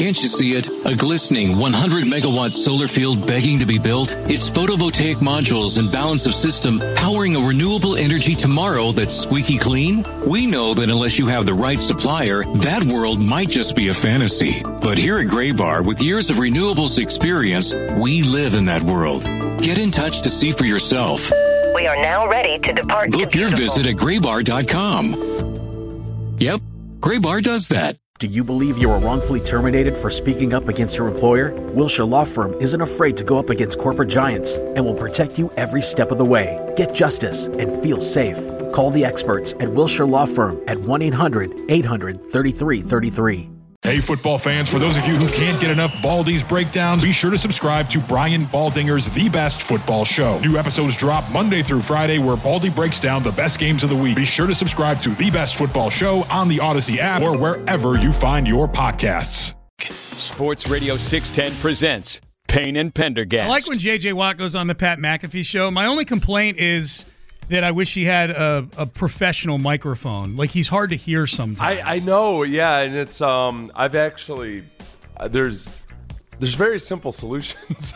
Can't you see it? A glistening 100-megawatt solar field begging to be built? It's photovoltaic modules and balance of system powering a renewable energy tomorrow that's squeaky clean? We know that unless you have the right supplier, that world might just be a fantasy. But here at Graybar, with years of renewables experience, we live in that world. Get in touch to see for yourself. We are now ready to depart. Book your visit at graybar.com. Yep, Graybar does that. Do you believe you were wrongfully terminated for speaking up against your employer? Wilshire Law Firm isn't afraid to go up against corporate giants and will protect you every step of the way. Get justice and feel safe. Call the experts at Wilshire Law Firm at 1-800-800-3333. Hey, football fans, for those of you who can't get enough Baldy's breakdowns, be sure to subscribe to Brian Baldinger's The Best Football Show. New episodes drop Monday through Friday where Baldy breaks down the best games of the week. Be sure to subscribe to The Best Football Show on the Odyssey app or wherever you find your podcasts. Sports Radio 610 presents Payne and Pendergast. I like when J.J. Watt goes on the Pat McAfee show. My only complaint is that I wish he had a professional microphone. Like, he's hard to hear sometimes. I know, yeah, and it's I've actually there's very simple solutions.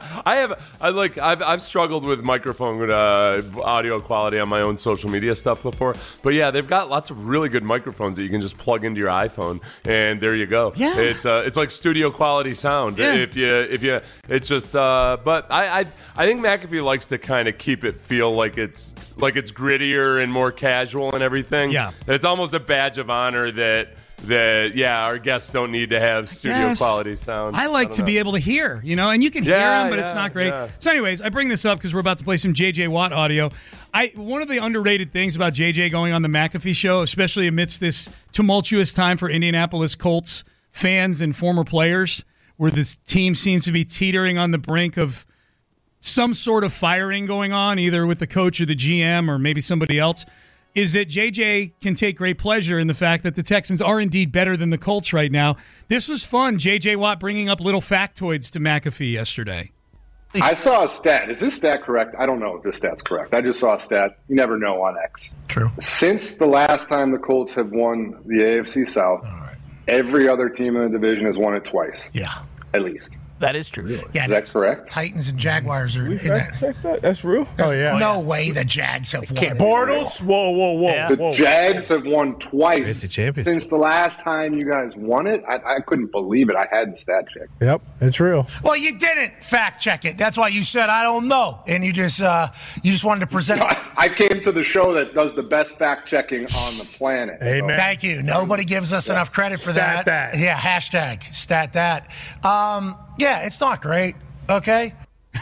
I've struggled with microphone audio quality on my own social media stuff before, but yeah, they've got lots of really good microphones that you can just plug into your iPhone, and there you go. Yeah, it's like studio quality sound. Yeah. If you it's just but I think McAfee likes to kind of keep it feel like it's grittier and more casual and everything. Yeah, it's almost a badge of honor that our guests don't need to have studio quality sound. I like to be able to hear, and you can hear them, but it's not great. Yeah. So anyways, I bring this up because we're about to play some J.J. Watt audio. One of the underrated things about J.J. going on the McAfee show, especially amidst this tumultuous time for Indianapolis Colts fans and former players, where this team seems to be teetering on the brink of some sort of firing going on, either with the coach or the GM or maybe somebody else, is that JJ can take great pleasure in the fact that the Texans are indeed better than the Colts right now. This was fun, JJ Watt bringing up little factoids to McAfee yesterday. I saw a stat. Is this stat correct? I don't know if this stat's correct. I just saw a stat. You never know on X. True. Since the last time the Colts have won the AFC South, every other team in the division has won it twice. Yeah. At least. That is true. Really? Yeah, is that correct? Titans and Jaguars are in that. That's real? There's no way the Jags have won. Bortles? Whoa. Yeah. The Jags have won twice it's a championship. Since the last time you guys won it. I couldn't believe it. I had the stat check. Yep, it's real. Well, you didn't fact check it. That's why you said, I don't know. And you just wanted to present it. I came to the show that does the best fact checking on the planet. Amen. So. Thank you. Nobody gives us enough credit for Stat that. that. Yeah, hashtag stat that. Yeah, it's not great. Okay.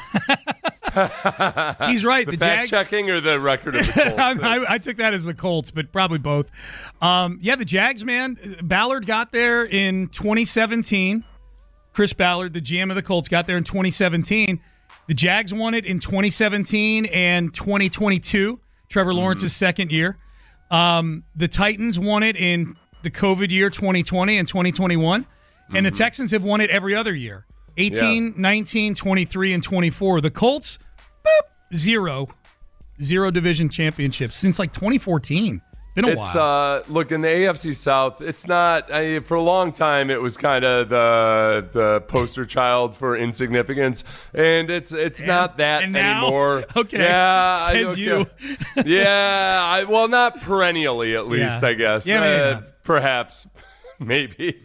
He's right. The The fact Jags checking or the record of the Colts? I took that as the Colts, but probably both. The Jags, man. Ballard got there in 2017. Chris Ballard, the GM of the Colts, got there in 2017. The Jags won it in 2017 and 2022. Trevor Lawrence's second year. The Titans won it in the COVID year 2020 and 2021. And the Texans have won it every other year. 18, 19, 23, and 24. The Colts, zero division championships since like 2014. Been a while. Look, in the AFC South, it's not. For a long time, it was kind of the poster child for insignificance, and it's not that anymore. Okay, yeah, says you. Yeah, not perennially, at least. I guess. Yeah, perhaps. Maybe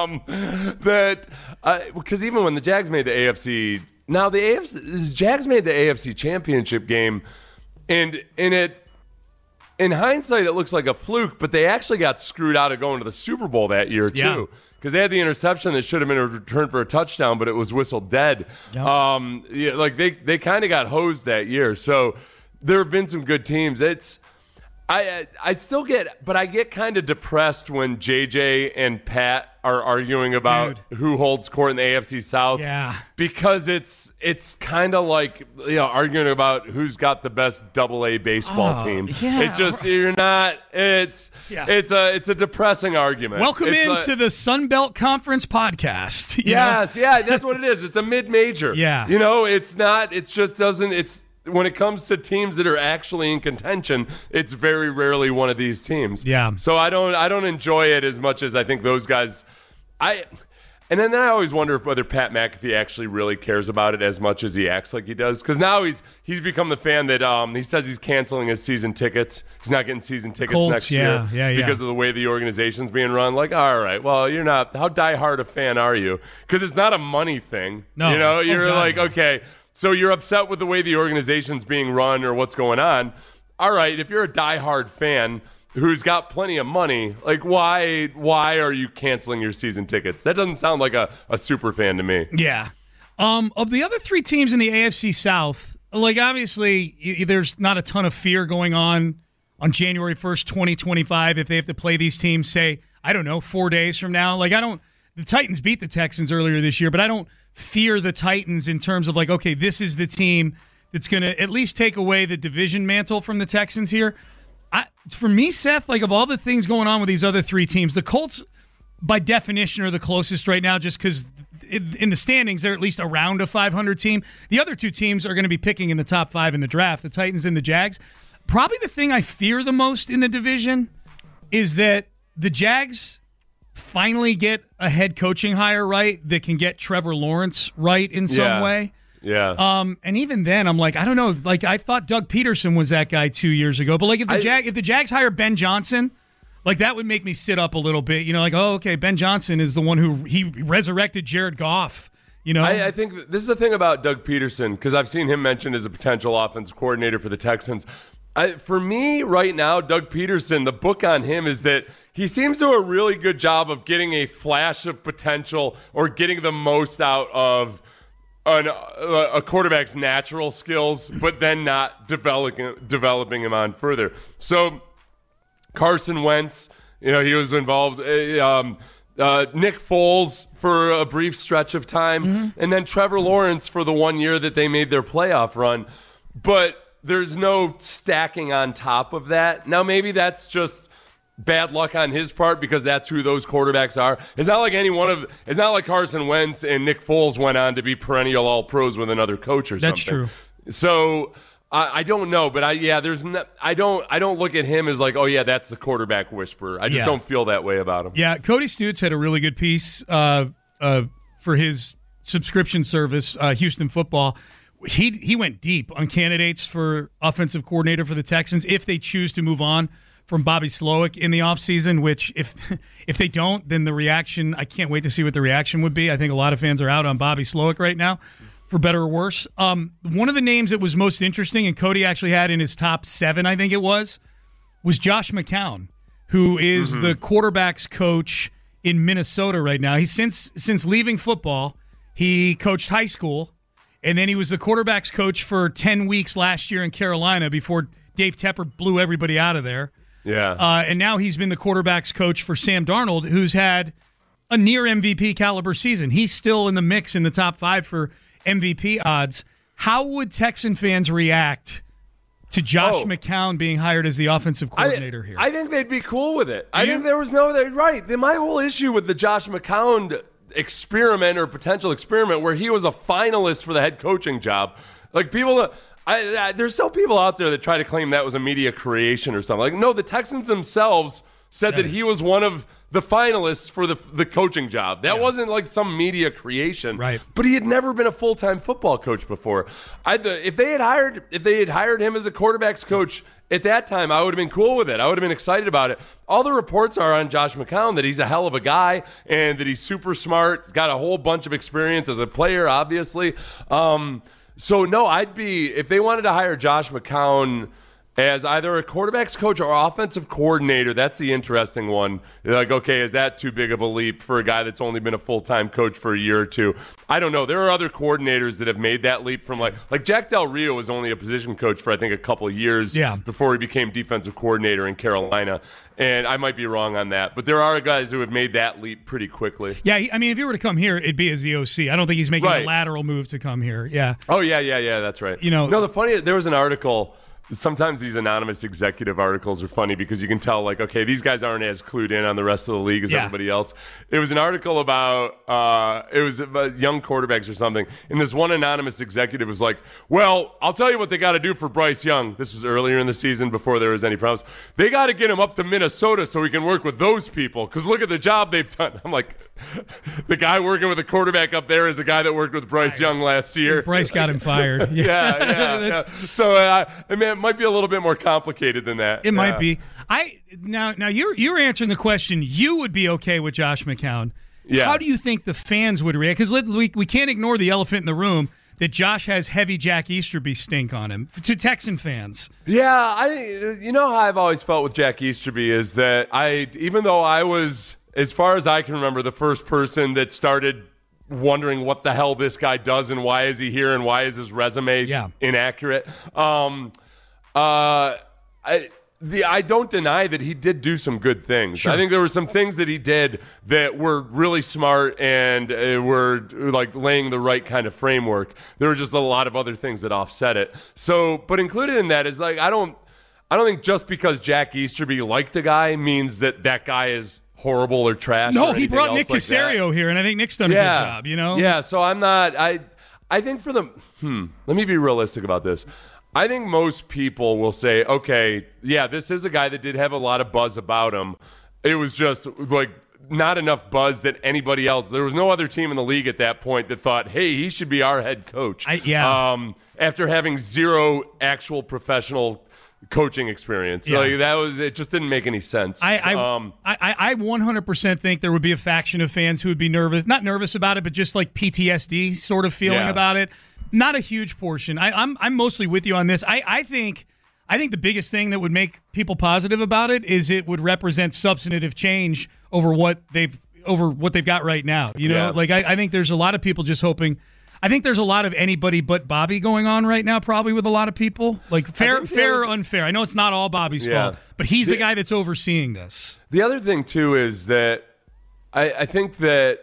because even when the Jags made the AFC, Jags made the AFC Championship game, and in hindsight, it looks like a fluke, but they actually got screwed out of going to the Super Bowl that year too, because they had the interception that should have been a return for a touchdown, but it was whistled dead. Yep. They kind of got hosed that year. So there have been some good teams. I still get kind of depressed when JJ and Pat are arguing about who holds court in the AFC South. Yeah, because it's kind of like arguing about who's got the best AA baseball team. Yeah. It just it's a depressing argument. Welcome into the Sun Belt Conference podcast. Yes, yeah, that's what it is. It's a mid-major. Yeah, it's not. It just doesn't. It's. When it comes to teams that are actually in contention, it's very rarely one of these teams. Yeah. So I don't enjoy it as much as I think those guys. And then I always wonder whether Pat McAfee actually really cares about it as much as he acts like he does. Because now he's become the fan that he says he's canceling his season tickets. He's not getting season tickets Colts, next year because of the way the organization's being run. Like, all right, well, you're not. How diehard a fan are you? Because it's not a money thing. No. You know, you're God, okay, so you're upset with the way the organization's being run or what's going on. All right, if you're a diehard fan who's got plenty of money, like why are you canceling your season tickets? That doesn't sound like a super fan to me. Yeah. Of the other three teams in the AFC South, like obviously there's not a ton of fear going on January 1st, 2025 if they have to play these teams, say, I don't know, 4 days from now. Like the Titans beat the Texans earlier this year, but I don't fear the Titans in terms of like, okay, this is the team that's going to at least take away the division mantle from the Texans here. For me, Seth, like of all the things going on with these other three teams, the Colts, by definition, are the closest right now just because in the standings, they're at least around a 500 team. The other two teams are going to be picking in the top 5 in the draft, the Titans and the Jags. Probably the thing I fear the most in the division is that the Jags finally get a head coaching hire right that can get Trevor Lawrence right in some way. Yeah. And even then, I'm like, I don't know. Like, I thought Doug Peterson was that guy 2 years ago. But like, if the Jags hire Ben Johnson, like that would make me sit up a little bit. You know, like, oh, okay, Ben Johnson is the one who he resurrected Jared Goff. You know, I think this is the thing about Doug Peterson because I've seen him mentioned as a potential offensive coordinator for the Texans. For me, right now, Doug Peterson, the book on him is that he seems to do a really good job of getting a flash of potential or getting the most out of a quarterback's natural skills, but then not developing him on further. So Carson Wentz, you know, he was involved. Nick Foles for a brief stretch of time, and then Trevor Lawrence for the 1 year that they made their playoff run. But there's no stacking on top of that. Now, maybe that's just bad luck on his part because that's who those quarterbacks are. It's not like it's not like Carson Wentz and Nick Foles went on to be perennial All-Pros with another coach or something. That's true. So I don't know, but I don't look at him as like, oh yeah, that's the quarterback whisperer. I just don't feel that way about him. Yeah, Cody Stutes had a really good piece for his subscription service, Houston Football. He went deep on candidates for offensive coordinator for the Texans if they choose to move on from Bobby Slowick in the offseason, which if they don't, then the reaction, I can't wait to see what the reaction would be. I think a lot of fans are out on Bobby Slowick right now, for better or worse. One of the names that was most interesting, and Cody actually had in his top 7, I think it was Josh McCown, who is the quarterback's coach in Minnesota right now. He's since leaving football, he coached high school, and then he was the quarterback's coach for 10 weeks last year in Carolina before Dave Tepper blew everybody out of there. Yeah. And now he's been the quarterback's coach for Sam Darnold, who's had a near MVP caliber season. He's still in the mix in the top 5 for MVP odds. How would Texan fans react to Josh McCown being hired as the offensive coordinator here? I think they'd be cool with it. I think there was right. My whole issue with the Josh McCown experiment or potential experiment where he was a finalist for the head coaching job, like people... there's still people out there that try to claim that was a media creation or something. Like, no, the Texans themselves said that he was one of the finalists for the coaching job. That wasn't like some media creation, right? But he had never been a full-time football coach before. If they had hired him as a quarterback's coach at that time, I would have been cool with it. I would have been excited about it. All the reports are on Josh McCown that he's a hell of a guy and that he's super smart, got a whole bunch of experience as a player, obviously. So, no, if they wanted to hire Josh McCown as either a quarterback's coach or offensive coordinator, that's the interesting one. They're like, okay, is that too big of a leap for a guy that's only been a full-time coach for a year or two? I don't know. There are other coordinators that have made that leap from like Jack Del Rio was only a position coach for, I think, a couple of years before he became defensive coordinator in Carolina. And I might be wrong on that. But there are guys who have made that leap pretty quickly. Yeah, I mean, if he were to come here, it'd be as the OC. I don't think he's making a lateral move to come here. Yeah. Oh, yeah, that's right. You know, no, there was an article sometimes these anonymous executive articles are funny because you can tell, like, okay, these guys aren't as clued in on the rest of the league as everybody else. It was an article about young quarterbacks or something, and this one anonymous executive was like, well, I'll tell you what they got to do for Bryce Young. This was earlier in the season before there was any problems. They got to get him up to Minnesota so he can work with those people because look at the job they've done. I'm like, the guy working with the quarterback up there is the guy that worked with Bryce Young last year. Bryce got him fired. Yeah. So, it might be a little bit more complicated than that. It might be. Now you're answering the question. You would be okay with Josh McCown. Yeah. How do you think the fans would react? Because we can't ignore the elephant in the room that Josh has heavy Jack Easterby stink on him to Texan fans. Yeah, you know how I've always felt with Jack Easterby is that even though I was, as far as I can remember, the first person that started wondering what the hell this guy does and why is he here and why is his resume inaccurate. I don't deny that he did do some good things. Sure. I think there were some things that he did that were really smart and were like laying the right kind of framework. There were just a lot of other things that offset it. So, but included in that is like I don't think just because Jack Easterby liked a guy means that guy is horrible or trash. No, he brought Nick Caserio here, and I think Nick's done a good job. You know. Yeah. So I'm not. I think for the. Let me be realistic about this. I think most people will say, okay, yeah, this is a guy that did have a lot of buzz about him. It was just like not enough buzz that anybody else. There was no other team in the league at that point that thought, hey, he should be our head coach. After having zero actual professional coaching experience. Yeah. Like it just didn't make any sense. I 100% think there would be a faction of fans who would be not nervous about it, but just like PTSD sort of feeling about it. Not a huge portion. I'm mostly with you on this. I think the biggest thing that would make people positive about it is it would represent substantive change over what they've got right now. You know, like I think there's a lot of people just hoping. I think there's a lot of anybody but Bobby going on right now, probably with a lot of people. Like fair or unfair. I know it's not all Bobby's fault, but he's the guy that's overseeing this. The other thing too is that I think that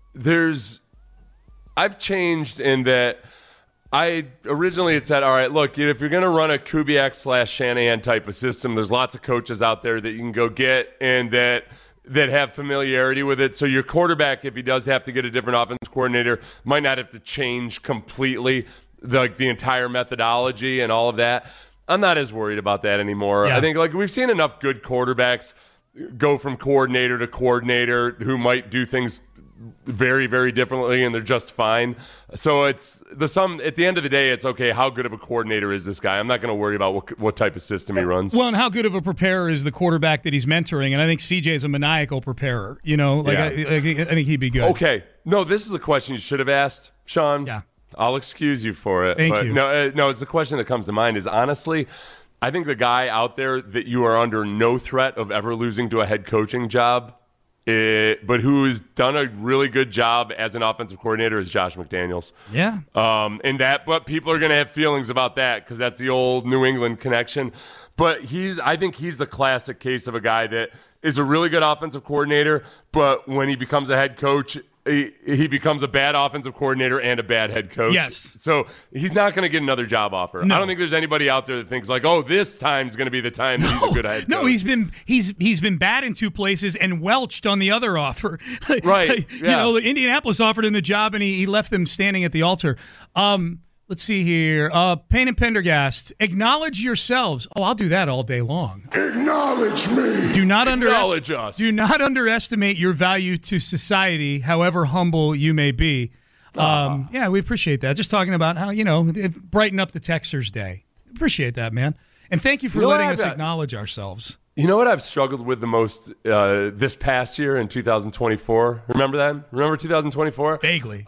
I've changed in that. I originally had said, all right, look, if you're going to run a Kubiak/Shanahan type of system, there's lots of coaches out there that you can go get and that have familiarity with it. So your quarterback, if he does have to get a different offense coordinator, might not have to change completely the entire methodology and all of that. I'm not as worried about that anymore. I think we've seen enough good quarterbacks go from coordinator to coordinator who might do things very, very differently, and they're just fine. So it's at the end of the day, it's okay. How good of a coordinator is this guy? I'm not going to worry about what type of system he runs. Well, and how good of a preparer is the quarterback that he's mentoring? And I think CJ is a maniacal preparer. You know, I think he'd be good. Okay. No, this is a question you should have asked, Sean. Yeah. I'll excuse you for it. Thank you. No, it's the question that comes to mind is honestly, I think the guy out there that you are under no threat of ever losing to a head coaching job, but who has done a really good job as an offensive coordinator is Josh McDaniels. Yeah. But people are going to have feelings about that because that's the old New England connection. But I think he's the classic case of a guy that is a really good offensive coordinator, but when he becomes a head coach, he becomes a bad offensive coordinator and a bad head coach. Yes. So he's not going to get another job offer. No. I don't think there's anybody out there that thinks like, oh, this time's going to be the time that he's a good head coach. No, he's been bad in two places and welched on the other offer. Right. You know, Indianapolis offered him the job and he left them standing at the altar. Let's see here. Payne and Pendergast, acknowledge yourselves. Oh, I'll do that all day long. Acknowledge me. Do not acknowledge us. Do not underestimate your value to society, however humble you may be. Yeah, we appreciate that. Just talking about how, brighten up the Texters Day. Appreciate that, man. And thank you for letting us acknowledge ourselves. You know what I've struggled with the most this past year in 2024? Remember that? Remember 2024? Vaguely.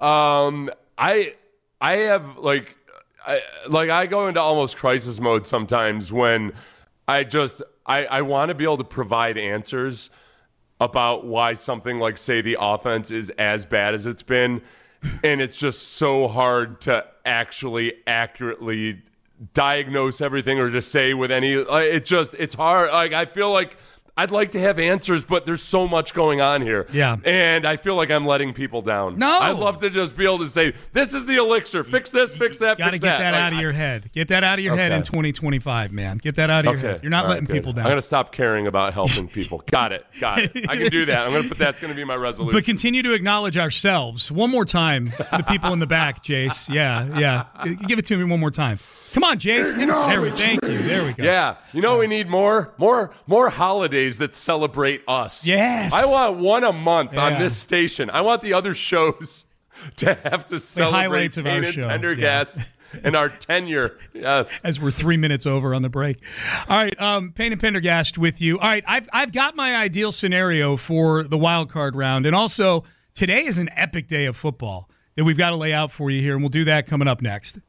I have I go into almost crisis mode sometimes when I want to be able to provide answers about why something like, say, the offense is as bad as it's been, and it's just so hard to actually accurately diagnose everything or just say with any. It's hard. Like I feel like I'd like to have answers, but there's so much going on here. Yeah. And I feel like I'm letting people down. No. I'd love to just be able to say, this is the elixir. Fix this, fix that, Got to fix get that. that out of your head. Get that out of your head in 2025, man. Get that out of your head. You're not letting people down. I'm going to stop caring about helping people. Got it. I can do that. I'm going to put that's going to be my resolution. But continue to acknowledge ourselves. One more time for the people in the back, Jace. Yeah. Give it to me one more time. Come on, Jace. Thank you. There we go. Yeah. You know, we need more holidays that celebrate us. Yes. I want one a month on this station. I want the other shows to have to celebrate highlights of our show. Pendergast and our tenure. Yes. As we're 3 minutes over on the break. All right, Payne and Pendergast with you. All right, I've got my ideal scenario for the wild card round, and also today is an epic day of football that we've got to lay out for you here, and we'll do that coming up next.